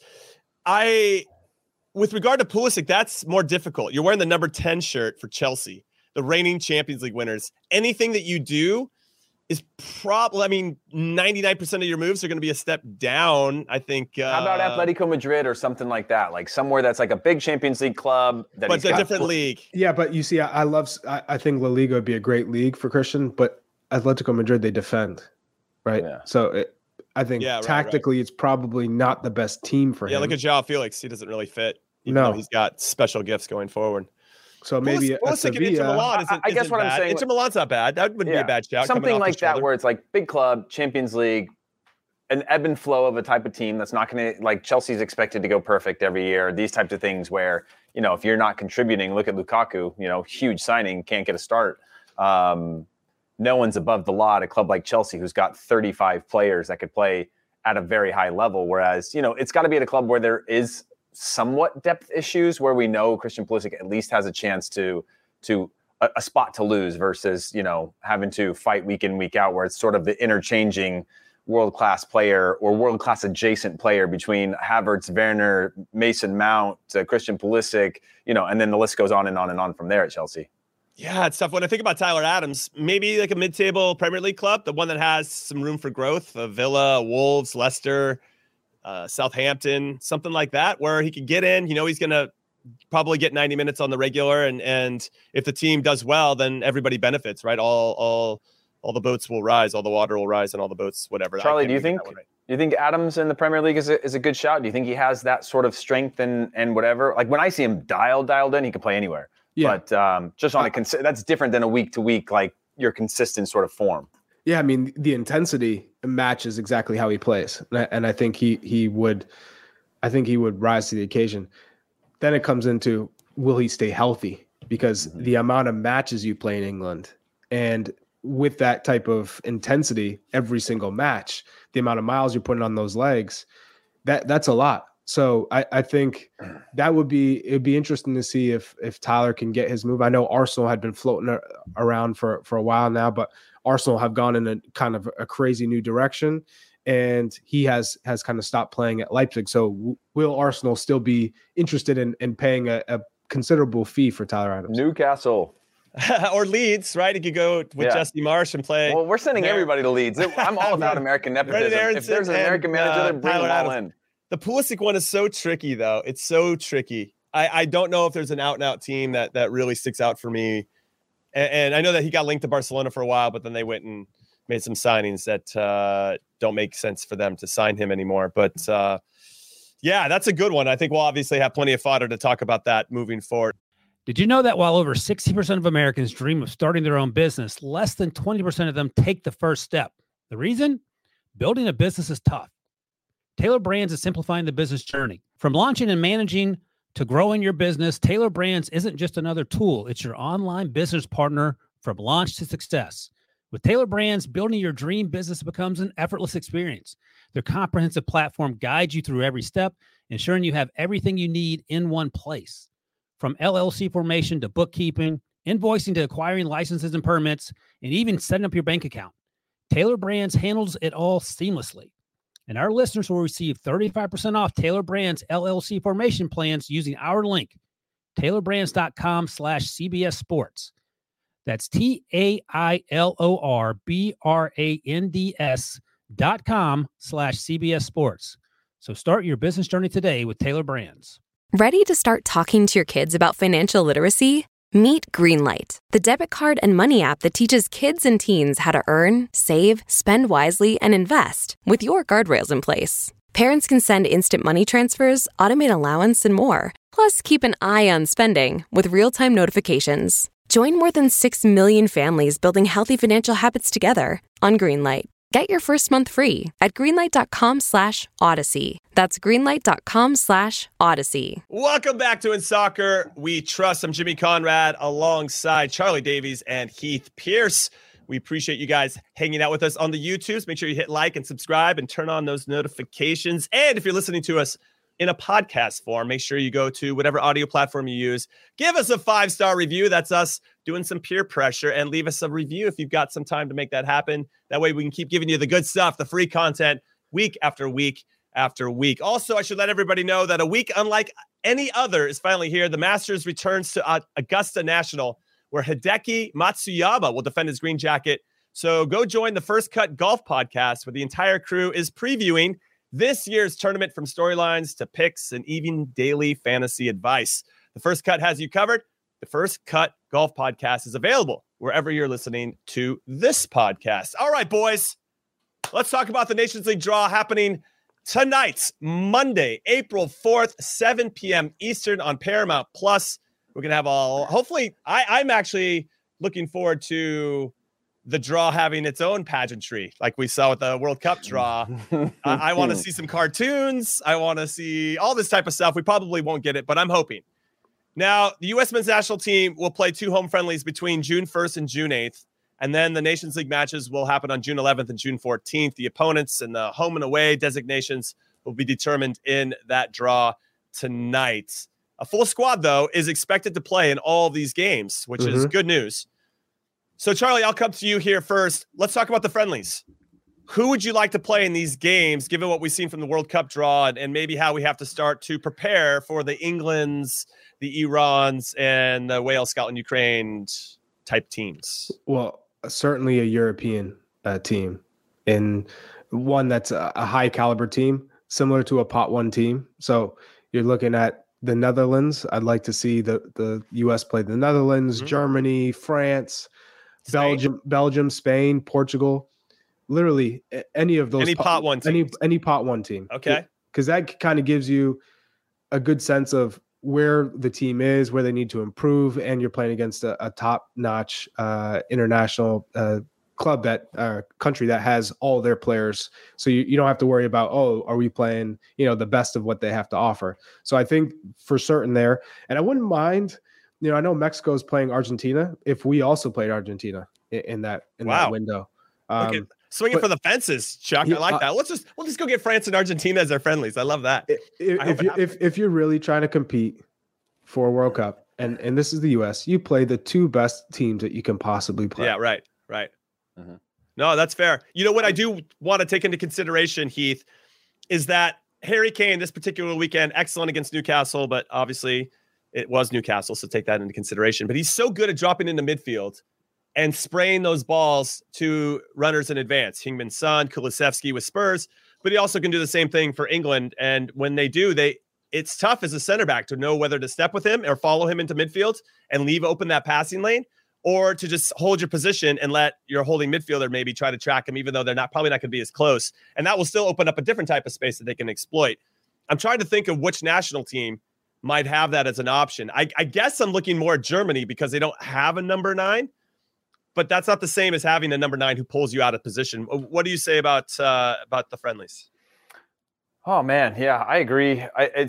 With regard to Pulisic, that's more difficult. You're wearing the number 10 shirt for Chelsea, the reigning Champions League winners. Anything that you do is probably, I mean, 99% of your moves are going to be a step down, I think. How about Atletico Madrid or something like that? Like somewhere that's like a big Champions League club. But it's a different league. Yeah, but you see, I think La Liga would be a great league for Christian, but Atletico Madrid, they defend, right? Yeah. So I think tactically it's probably not the best team for him. Yeah, look at João Felix. He doesn't really fit. Even though he's got special gifts going forward. So maybe Pulisic and Inter Milan I guess what I'm saying, Inter Milan's not bad. That wouldn't be a bad shout. Something like that where it's like big club, Champions League, an ebb and flow of a type of team that's not going to, like Chelsea's expected to go perfect every year. These types of things where, if you're not contributing, look at Lukaku, huge signing, can't get a start. No one's above the law at a club like Chelsea who's got 35 players that could play at a very high level. Whereas, it's got to be at a club where there is somewhat depth issues, where we know Christian Pulisic at least has a chance to a spot to lose versus, having to fight week in, week out, where it's sort of the interchanging world-class player or world-class adjacent player between Havertz, Werner, Mason Mount, Christian Pulisic, and then the list goes on and on and on from there at Chelsea. Yeah, it's tough. When I think about Tyler Adams, maybe like a mid-table Premier League club, the one that has some room for growth, Villa, Wolves, Leicester, Southampton, something like that, where he could get in. He's going to probably get 90 minutes on the regular, and if the team does well, then everybody benefits, right? All the boats will rise, all the water will rise, and all the boats, whatever. Charlie, do you think Adams in the Premier League is a good shout? Do you think he has that sort of strength and whatever? Like when I see him dialed in, he can play anywhere. Yeah. But just on that's different than a week to week, like your consistent sort of form. Yeah, I mean, the intensity matches exactly how he plays, and I think he would rise to the occasion. Then it comes into, will he stay healthy? Because the amount of matches you play in England, and with that type of intensity every single match, the amount of miles you're putting on those legs, that's a lot. So I think it'd be interesting to see if Tyler can get his move. I know Arsenal had been floating around for a while now, but Arsenal have gone in a kind of a crazy new direction, and he has kind of stopped playing at Leipzig. So will Arsenal still be interested in paying a considerable fee for Tyler Adams? Newcastle. Or Leeds, right? He could go with Jesse Marsh and play. Well, we're sending everybody to Leeds. I'm all about American nepotism. If there's an American manager, then bring them all in. The Pulisic one is so tricky, though. It's so tricky. I don't know if there's an out-and-out team that really sticks out for me. And I know that he got linked to Barcelona for a while, but then they went and made some signings that don't make sense for them to sign him anymore. But, that's a good one. I think we'll obviously have plenty of fodder to talk about that moving forward. Did you know that while over 60% of Americans dream of starting their own business, less than 20% of them take the first step? The reason? Building a business is tough. Taylor Brands is simplifying the business journey. From launching and managing to growing your business, Taylor Brands isn't just another tool. It's your online business partner from launch to success. With Taylor Brands, building your dream business becomes an effortless experience. Their comprehensive platform guides you through every step, ensuring you have everything you need in one place. From LLC formation to bookkeeping, invoicing to acquiring licenses and permits, and even setting up your bank account, Taylor Brands handles it all seamlessly. And our listeners will receive 35% off Taylor Brands LLC formation plans using our link, taylorbrands.com/CBS Sports. That's TAILORBRANDS.com/CBS Sports. So start your business journey today with Taylor Brands. Ready to start talking to your kids about financial literacy? Meet Greenlight, the debit card and money app that teaches kids and teens how to earn, save, spend wisely, and invest with your guardrails in place. Parents can send instant money transfers, automate allowance, and more. Plus, keep an eye on spending with real-time notifications. Join more than 6 million families building healthy financial habits together on Greenlight. Get your first month free at greenlight.com/Odyssey. That's greenlight.com/Odyssey. Welcome back to In Soccer We Trust. I'm Jimmy Conrad alongside Charlie Davies and Heath Pierce. We appreciate you guys hanging out with us on the YouTubes. Make sure you hit like and subscribe and turn on those notifications. And if you're listening to us in a podcast form, make sure you go to whatever audio platform you use. Give us a 5-star review. That's us doing some peer pressure, and leave us a review if you've got some time to make that happen. That way we can keep giving you the good stuff, the free content week after week after week. Also, I should let everybody know that a week unlike any other is finally here. The Masters returns to Augusta National, where Hideki Matsuyama will defend his green jacket. So go join the First Cut Golf Podcast, where the entire crew is previewing this year's tournament, from storylines to picks and even daily fantasy advice. The First Cut has you covered. The First Cut Golf Podcast is available wherever you're listening to this podcast. All right, boys, let's talk about the Nations League draw happening tonight, Monday, April 4th, 7 p.m. Eastern on Paramount Plus. We're going to have hopefully, I'm actually looking forward to the draw having its own pageantry, like we saw with the World Cup draw. I want to see some cartoons. I want to see all this type of stuff. We probably won't get it, but I'm hoping. Now, the U.S. men's national team will play 2 home friendlies between June 1st and June 8th. And then the Nations League matches will happen on June 11th and June 14th. The opponents and the home and away designations will be determined in that draw tonight. A full squad, though, is expected to play in all these games, which is good news. So, Charlie, I'll come to you here first. Let's talk about the friendlies. Who would you like to play in these games, given what we've seen from the World Cup draw, and maybe how we have to start to prepare for the Englands, the Irans, and the Wales, Scotland, Ukraine type teams? Well, certainly a European team, and one that's a high caliber team, similar to a pot 1 team. So you're looking at the Netherlands. I'd like to see the U.S. play the Netherlands, Germany, France, Spain. Belgium, Spain, Portugal, literally any of those. Any pot 1 team. Any pot 1 team. Okay. Because that kind of gives you a good sense of where the team is, where they need to improve, and you're playing against a top-notch international club country that has all their players. So you don't have to worry about, are we playing, the best of what they have to offer. So I think for certain there, and I wouldn't mind, I know Mexico is playing Argentina. If we also played Argentina in that window, swinging for the fences, Chuck. I like that. We'll just go get France and Argentina as our friendlies. I love that. If you're really trying to compete for a World Cup, and this is the U.S., you play the 2 best teams that you can possibly play. Yeah, right. Mm-hmm. No, that's fair. You know what I do want to take into consideration, Heath, is that Harry Kane this particular weekend, excellent against Newcastle, but obviously it was Newcastle, so take that into consideration. But he's so good at dropping into midfield and spraying those balls to runners in advance. Heung-min Son, Kulusevski with Spurs, but he also can do the same thing for England. And when they do, it's tough as a center back to know whether to step with him or follow him into midfield and leave open that passing lane, or to just hold your position and let your holding midfielder maybe try to track him, even though they're probably not going to be as close. And that will still open up a different type of space that they can exploit. I'm trying to think of which national team might have that as an option. I guess I'm looking more at Germany because they don't have a number 9, but that's not the same as having a number 9 who pulls you out of position. What do you say about the friendlies? Oh man, yeah, I agree.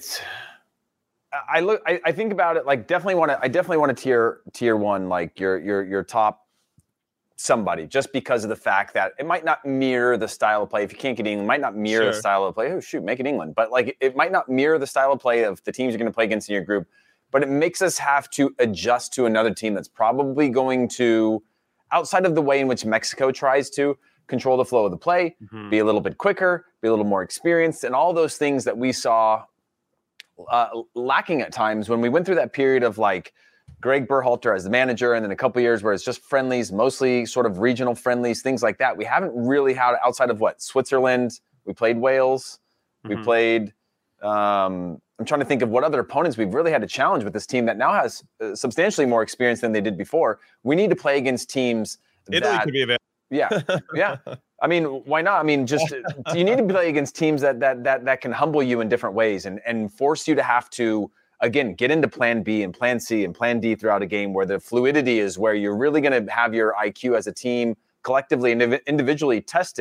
I think about it like I definitely want to tier 1, like your top somebody, just because of the fact that it might not mirror the style of play. If you can't get England, it might not mirror the style of play. Oh shoot, make it England. But like it might not mirror the style of play of the teams you're going to play against in your group, but it makes us have to adjust to another team that's probably going to, outside of the way in which Mexico tries to control the flow of the play, be a little bit quicker, be a little more experienced, and all those things that we saw lacking at times when we went through that period of like Greg Berhalter as the manager, and then a couple of years where it's just friendlies, mostly sort of regional friendlies, things like that. We haven't really had, outside of Switzerland, we played Wales, we played, I'm trying to think of what other opponents we've really had a challenge with this team that now has substantially more experience than they did before. We need to play against teams Italy could be available. Yeah. I mean, why not? I mean, just you need to play against teams that can humble you in different ways and force you to have to, again, get into plan B and plan C and plan D throughout a game, where the fluidity is where you're really going to have your IQ as a team collectively and individually tested,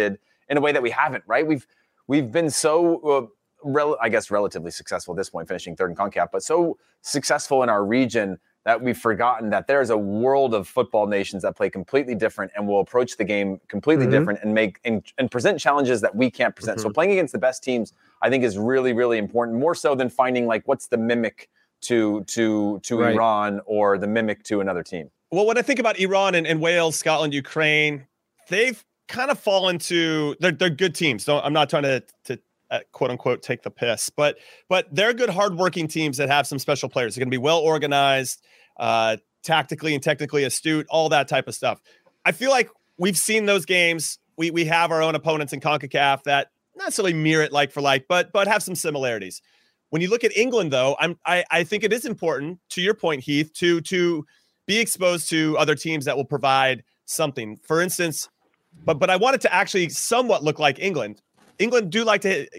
in a way that we haven't, right? We've been so, relatively successful at this point, finishing third in CONCACAF, but so successful in our region that we've forgotten that there's a world of football nations that play completely different and will approach the game completely different and make and present challenges that we can't present. So playing against the best teams, I think, is really, really important, more so than finding like what's the mimic to right. Iran or the mimic to another team. Well, when I think about Iran and Wales, Scotland, Ukraine, they've kind of fallen to they're good teams. So I'm not trying to quote unquote take the piss, but they're good, hardworking teams that have some special players. They're going to be well organized, tactically and technically astute, all that type of stuff. I feel like we've seen those games. We have our own opponents in CONCACAF that not necessarily mirror it like for like, but have some similarities. When you look at England, though, I think it is important, to your point, Heath, to be exposed to other teams that will provide something. For instance, but I want it to actually somewhat look like England. England do like to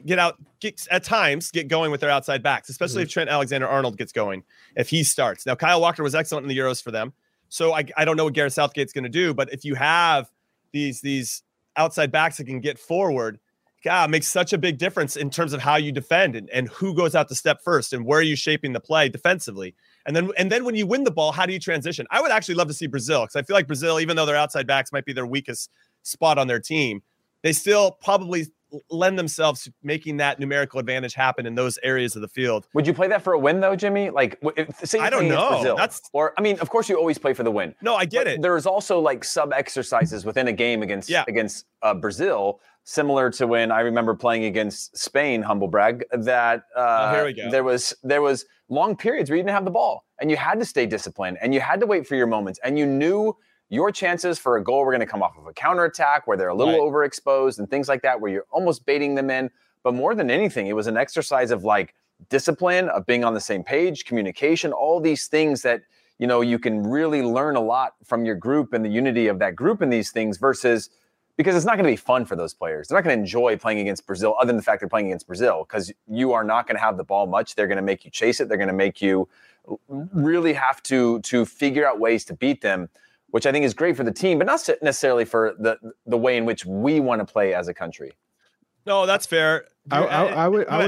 at times get going with their outside backs, especially if Trent Alexander-Arnold gets going, if he starts. Now, Kyle Walker was excellent in the Euros for them, so I don't know what Gareth Southgate's going to do, but if you have these outside backs that can get forward, God, it makes such a big difference in terms of how you defend and who goes out to step first and where are you shaping the play defensively. And then when you win the ball, how do you transition? I would actually love to see Brazil, because I feel like Brazil, even though their outside backs might be their weakest spot on their team, they still probably lend themselves to making that numerical advantage happen in those areas of the field. Would you play that for a win, though, Jimmy? Like, say I don't know. Brazil, of course, you always play for the win. No, I get it. There's also like sub exercises within a game against Brazil, similar to when I remember playing against Spain, humble brag, that here we go. There was long periods where you didn't have the ball and you had to stay disciplined and you had to wait for your moments and you knew your chances for a goal were going to come off of a counterattack where they're a little overexposed and things like that, where you're almost baiting them in. But more than anything, it was an exercise of like discipline, of being on the same page, communication, all these things that, you know, you can really learn a lot from your group and the unity of that group in these things versus, because it's not going to be fun for those players. They're not going to enjoy playing against Brazil, other than the fact they're playing against Brazil, because you are not going to have the ball much. They're going to make you chase it. They're going to make you really have to figure out ways to beat them, which I think is great for the team, but not necessarily for the way in which we want to play as a country. No, that's fair. I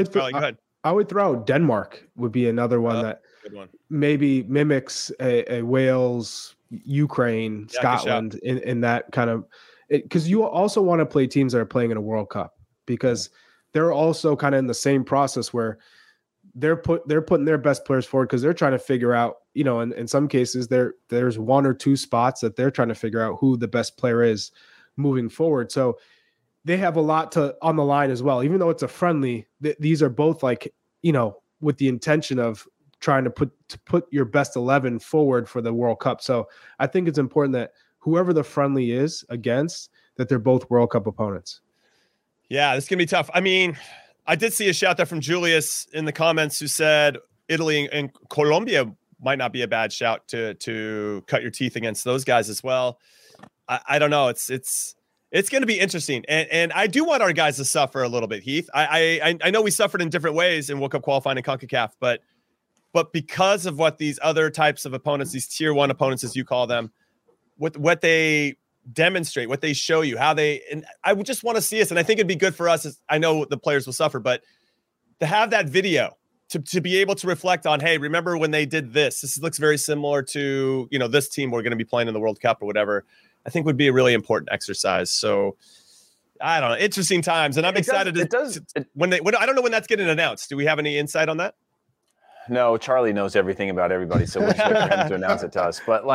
would throw out Denmark would be another one that maybe mimics a Wales, Ukraine, Scotland in that kind of, because you also want to play teams that are playing in a World Cup, because they're also kind of in the same process where they're putting their best players forward because they're trying to figure out, you know, in some cases there's one or two spots that they're trying to figure out who the best player is moving forward. So they have a lot on the line as well. Even though it's a friendly, these are both like, you know, with the intention of trying to put your best 11 forward for the World Cup. So I think it's important that whoever the friendly is against, that they're both World Cup opponents. Yeah, this is going to be tough. I mean, I did see a shout there from Julius in the comments who said Italy and Colombia might not be a bad shout to cut your teeth against those guys as well. I don't know. It's going to be interesting. And I do want our guys to suffer a little bit, Heath. I know we suffered in different ways in World Cup qualifying and CONCACAF, but because of what these other types of opponents, these tier one opponents, as you call them, what they demonstrate, what they show you, how they, and I would just want to see us. And I think it'd be good for us, as I know the players will suffer, but to have that video to be able to reflect on, hey, remember when they did this? This looks very similar to, you know, this team we're going to be playing in the World Cup or whatever. I think would be a really important exercise. So I don't know, interesting times. And I'm excited. I don't know when that's getting announced. Do we have any insight on that? No, Charlie knows everything about everybody, so we're just waiting for him to announce it to us. But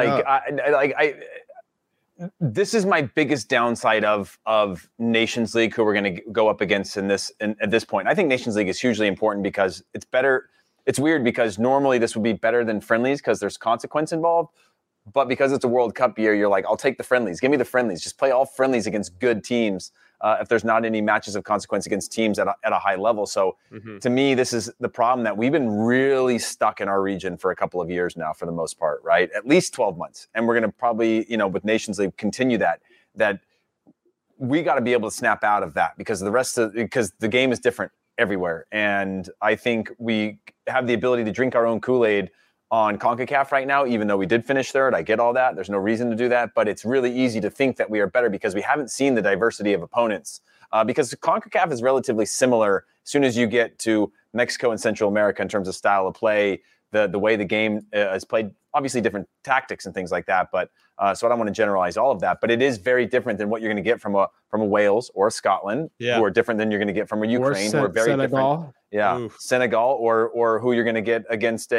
this is my biggest downside of Nations League, who we're going to go up against at this point. I think Nations League is hugely important because it's better. It's weird because normally this would be better than friendlies because there's consequence involved. But because it's a World Cup year, you're like, I'll take the friendlies. Give me the friendlies. Just play all friendlies against good teams. If there's not any matches of consequence against teams at a high level. So to me, this is the problem, that we've been really stuck in our region for a couple of years now, for the most part, right? At least 12 months. And we're going to probably, you know, with Nations League, continue that we got to be able to snap out of that because because the game is different everywhere. And I think we have the ability to drink our own Kool-Aid on CONCACAF right now, even though we did finish third. I get all that. There's no reason to do that, but it's really easy to think that we are better because we haven't seen the diversity of opponents. Because CONCACAF is relatively similar as soon as you get to Mexico and Central America in terms of style of play, the way the game is played, obviously different tactics and things like that. But so I don't want to generalize all of that, but it is very different than what you're going to get from a Wales or a Scotland, who are different than you're going to get from a Ukraine, who are very Senegal. different. Yeah, Oof. Senegal, or who you're going to get against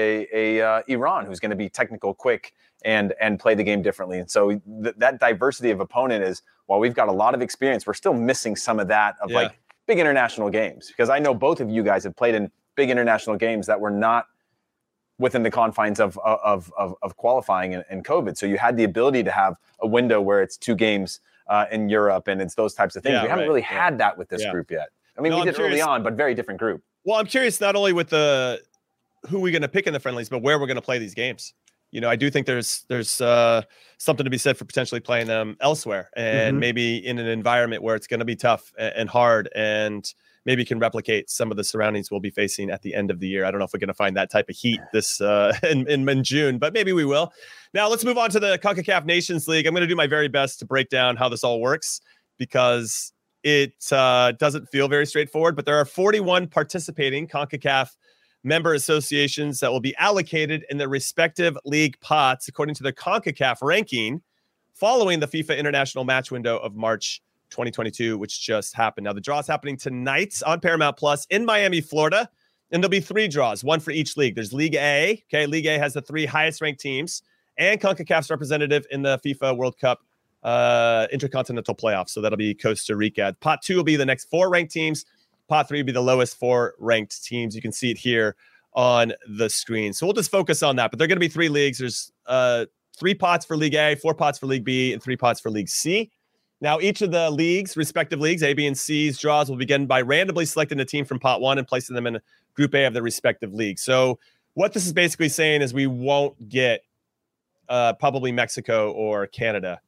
a Iran, who's going to be technical, quick, and play the game differently. And so that diversity of opponent is, while we've got a lot of experience, we're still missing some of that of like big international games. Because I know both of you guys have played in big international games that were not within the confines of qualifying and COVID. So you had the ability to have a window where it's 2 games in Europe and it's those types of things. We haven't really had that with this group yet. I mean, we did early on, but very different group. Well, I'm curious not only with who we're going to pick in the friendlies, but where we're going to play these games. You know, I do think there's something to be said for potentially playing them elsewhere and maybe in an environment where it's going to be tough and hard and maybe can replicate some of the surroundings we'll be facing at the end of the year. I don't know if we're going to find that type of heat this in June, but maybe we will. Now let's move on to the CONCACAF Nations League. I'm going to do my very best to break down how this all works because it doesn't feel very straightforward, but there are 41 participating CONCACAF member associations that will be allocated in their respective league pots according to their CONCACAF ranking following the FIFA International Match Window of March 2022, which just happened. Now, the draw is happening tonight on Paramount Plus in Miami, Florida, and there'll be 3 draws, one for each league. There's League A. Okay, League A has the 3 highest-ranked teams and CONCACAF's representative in the FIFA World Cup Intercontinental Playoffs. So that'll be Costa Rica. Pot 2 will be the next 4 ranked teams. Pot 3 will be the lowest 4 ranked teams. You can see it here on the screen. So we'll just focus on that. But there are going to be 3 leagues. There's 3 pots for League A, 4 pots for League B, and 3 pots for League C. Now, each of the leagues, respective leagues, A, B, and C's draws will begin by randomly selecting a team from pot 1 and placing them in Group A of the respective league. So what this is basically saying is we won't get probably Mexico or Canada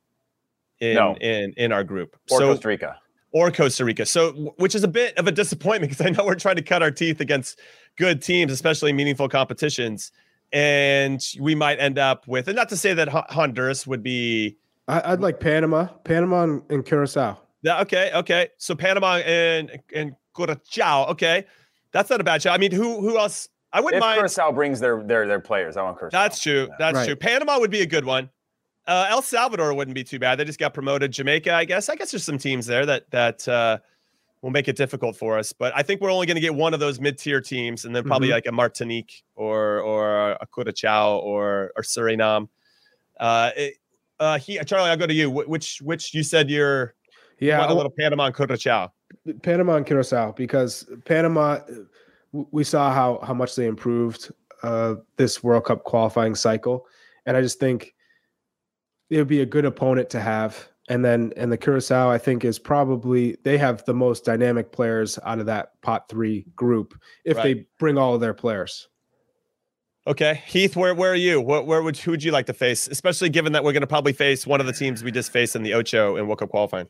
in our group. Or Costa Rica. Or Costa Rica. So, which is a bit of a disappointment because I know we're trying to cut our teeth against good teams, especially meaningful competitions. And we might end up with, and not to say that Honduras would be. I'd like Panama and Curacao. Yeah. Okay. So Panama and Curacao. Okay. That's not a bad shot. I mean, who else? I wouldn't mind. Curacao brings their players. I want Curacao. That's true. That's true. Panama would be a good one. El Salvador wouldn't be too bad. They just got promoted. Jamaica, I guess there's some teams there that will make it difficult for us. But I think we're only going to get one of those mid-tier teams, and then probably like a Martinique or a Curacao or Suriname. Charlie, I'll go to you. Which you said you want a little Panama and Curacao. Panama and Curacao, because Panama, we saw how much they improved this World Cup qualifying cycle, and I just think it would be a good opponent to have. And the Curacao, I think, is probably, they have the most dynamic players out of that pot 3 group if they bring all of their players. Okay, Heath, where are you? Who would you like to face, especially given that we're going to probably face one of the teams we just faced in the Ocho in World Cup qualifying?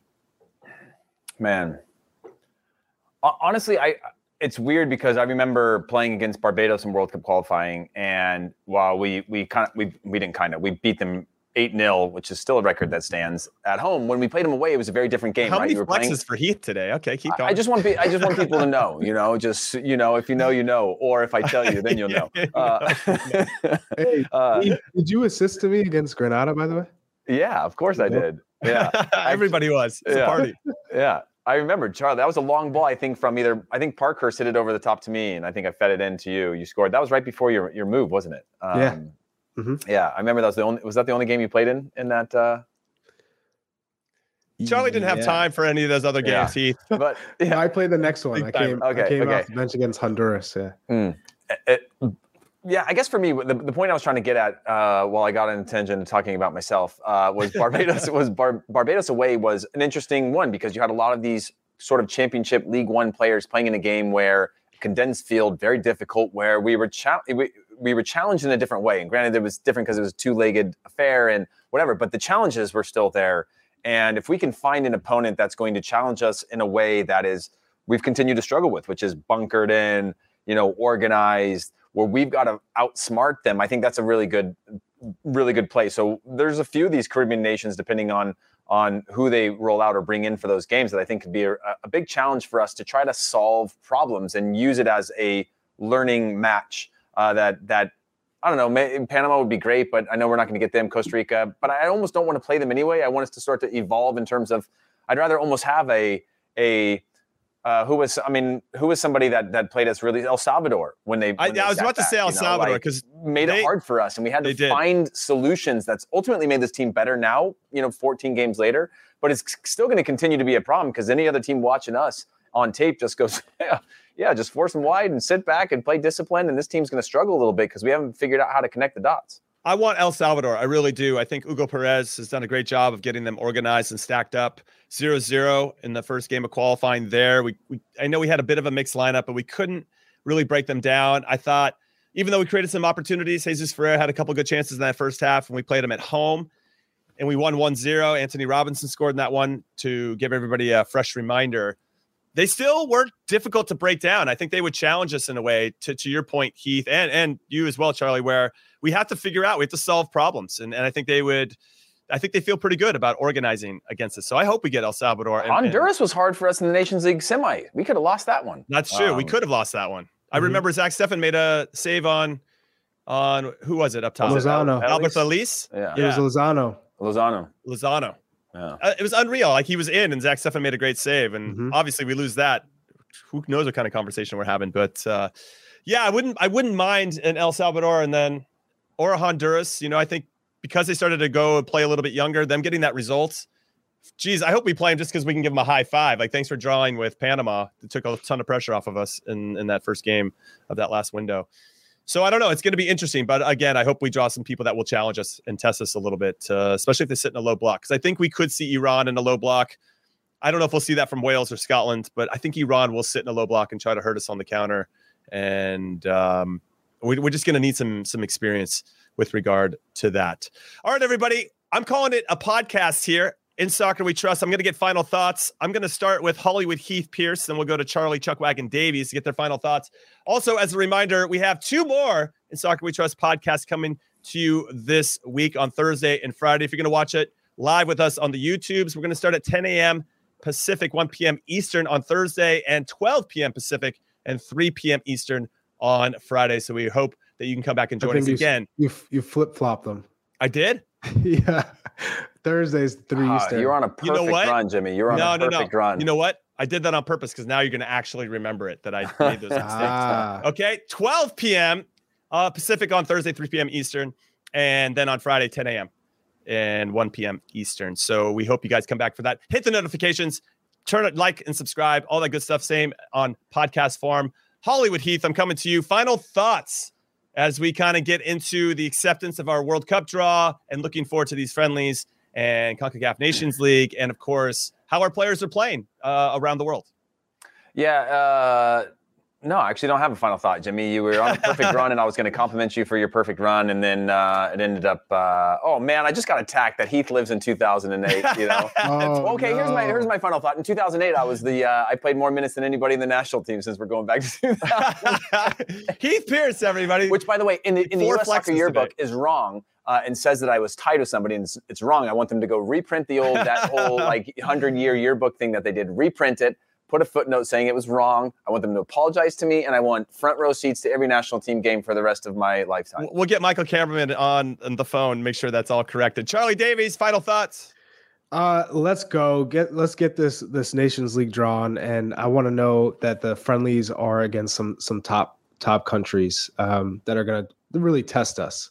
Man, honestly, it's weird because I remember playing against Barbados in World Cup qualifying, and while we beat them 8-0, which is still a record that stands at home. When we played them away, it was a very different game. How many flexes for Heath today? Okay, keep going. I just want people to know, if you know, or if I tell you, then you'll know. Hey, did you assist to me against Grenada, by the way? Yeah, of course I did. Yeah, everybody was. It's a party. Yeah, I remember, Charlie. That was a long ball. I think Parkhurst hit it over the top to me, and I think I fed it in to you. You scored. That was right before your move, wasn't it? Yeah. Mm-hmm. Yeah, I remember was that the only game you played in that? Charlie didn't have time for any of those other games, Heath. But I played the next one. I came off the bench against Honduras. Yeah. Yeah, I guess for me, the point I was trying to get at while I got on a tangent talking about myself was Barbados. Barbados away was an interesting one because you had a lot of these sort of championship League One players playing in a game where condensed field, very difficult, where we were challenged in a different way. And granted, it was different because it was a 2-legged affair and whatever, but the challenges were still there. And if we can find an opponent that's going to challenge us in a way that is we've continued to struggle with, which is bunkered in, organized, where we've got to outsmart them, I think that's a really good play. So there's a few of these Caribbean nations, depending on who they roll out or bring in for those games, that I think could be a big challenge for us to try to solve problems and use it as a learning match. That I don't know, Panama would be great, but I know we're not going to get them. Costa Rica, but I almost don't want to play them anyway. I want us to start to evolve in terms of, I'd rather almost have who was somebody that played us really, El Salvador, when they I was about to say El Salvador, because made it hard for us, and we had to find solutions that's ultimately made this team better now, 14 games later, but it's still going to continue to be a problem because any other team watching us on tape just goes, just force them wide and sit back and play discipline, and this team's going to struggle a little bit because we haven't figured out how to connect the dots. I want El Salvador. I really do. I think Hugo Perez has done a great job of getting them organized and stacked up. 0-0 in the first game of qualifying there. I know we had a bit of a mixed lineup, but we couldn't really break them down. I thought, even though we created some opportunities, Jesus Ferreira had a couple good chances in that first half, and we played them at home, and we won 1-0. Anthony Robinson scored in that one to give everybody a fresh reminder. They still weren't difficult to break down. I think they would challenge us in a way, to your point, Heath, and you as well, Charlie, where we have to figure out, we have to solve problems. And I think they feel pretty good about organizing against us. So I hope we get El Salvador. Honduras was hard for us in the Nations League semi. We could have lost that one. That's true. We could have lost that one. I remember Zach Steffen made a save on who was it up top? Lozano. Albert Elise? Yeah. It was Lozano. Yeah. It was unreal. Like, he was in, and Zach Steffen made a great save. And obviously we lose that. Who knows what kind of conversation we're having. But I wouldn't mind an El Salvador or a Honduras. I think because they started to go and play a little bit younger, them getting that result. Geez, I hope we play them just because we can give them a high five. Like, thanks for drawing with Panama. It took a ton of pressure off of us in that first game of that last window. So I don't know. It's going to be interesting. But again, I hope we draw some people that will challenge us and test us a little bit, especially if they sit in a low block. Because I think we could see Iran in a low block. I don't know if we'll see that from Wales or Scotland, but I think Iran will sit in a low block and try to hurt us on the counter. And we're just going to need some experience with regard to that. All right, everybody. I'm calling it a podcast here. In Soccer We Trust. I'm going to get final thoughts. I'm going to start with Hollywood Heath Pearce, then we'll go to Charlie Chuckwagon Davies to get their final thoughts. Also, as a reminder, we have 2 more In Soccer We Trust podcasts coming to you this week on Thursday and Friday. If you're going to watch it live with us on the YouTubes, we're going to start at 10 a.m. Pacific, 1 p.m. Eastern on Thursday, and 12 p.m. Pacific and 3 p.m. Eastern on Friday. So we hope that you can come back and join us again. You flip-flop them. I did? Yeah. Thursdays 3 Eastern. You're on a perfect run, Jimmy. You're on a perfect run. You know what? I did that on purpose because now you're going to actually remember it that I made those mistakes. Okay, 12 p.m. Pacific on Thursday, 3 p.m. Eastern, and then on Friday, 10 a.m. and 1 p.m. Eastern. So we hope you guys come back for that. Hit the notifications, turn it, like and subscribe, all that good stuff. Same on podcast form. Hollywood Heath, I'm coming to you. Final thoughts as we kind of get into the acceptance of our World Cup draw and looking forward to these friendlies and CONCACAF Nations League, and of course, how our players are playing around the world. Yeah, no, I actually don't have a final thought, Jimmy. You were on a perfect run, and I was going to compliment you for your perfect run, and then it ended up, oh man, I just got attacked that Heath lives in 2008. Okay, no. here's my final thought. In 2008, I was I played more minutes than anybody in the national team since we're going back to 2000. Keith Pearce, everybody. Which, by the way, in the U.S. Soccer Yearbook is wrong. And says that I was tied with somebody, and it's wrong. I want them to go reprint that whole 100-year yearbook thing that they did. Reprint it, put a footnote saying it was wrong. I want them to apologize to me, and I want front row seats to every national team game for the rest of my lifetime. We'll get Michael Cameraman on the phone, make sure that's all corrected. Charlie Davies, final thoughts. Let's go. Let's get this Nations League drawn, and I want to know that the friendlies are against some top countries that are going to really test us.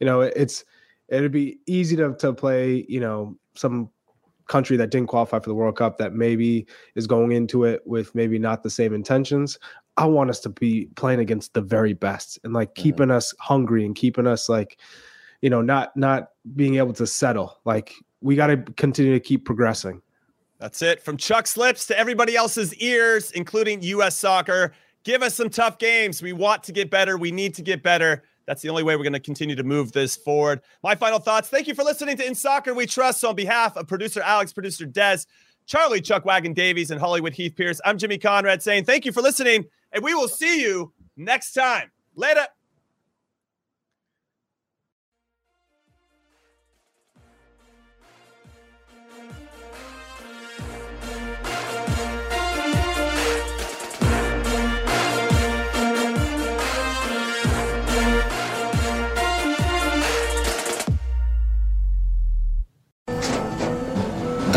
It'd be easy to play, some country that didn't qualify for the World Cup that maybe is going into it with maybe not the same intentions. I want us to be playing against the very best and keeping us hungry and keeping us not being able to settle. We got to continue to keep progressing. That's it. From Chuck's lips to everybody else's ears, including U.S. Soccer. Give us some tough games. We want to get better. We need to get better. That's the only way we're going to continue to move this forward. My final thoughts. Thank you for listening to In Soccer We Trust. So on behalf of producer Alex, producer Des, Charlie Chuckwagon Davies, and Hollywood Heath Pearce, I'm Jimmy Conrad saying thank you for listening, and we will see you next time. Later.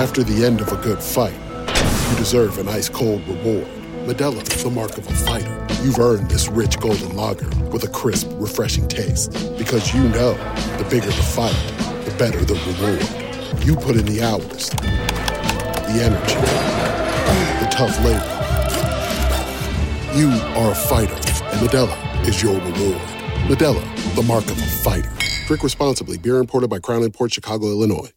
After the end of a good fight, you deserve an ice-cold reward. Modelo is the mark of a fighter. You've earned this rich golden lager with a crisp, refreshing taste. Because you know, the bigger the fight, the better the reward. You put in the hours, the energy, the tough labor. You are a fighter, and Modelo is your reward. Modelo, the mark of a fighter. Drink responsibly. Beer imported by Crown Imports, Chicago, Illinois.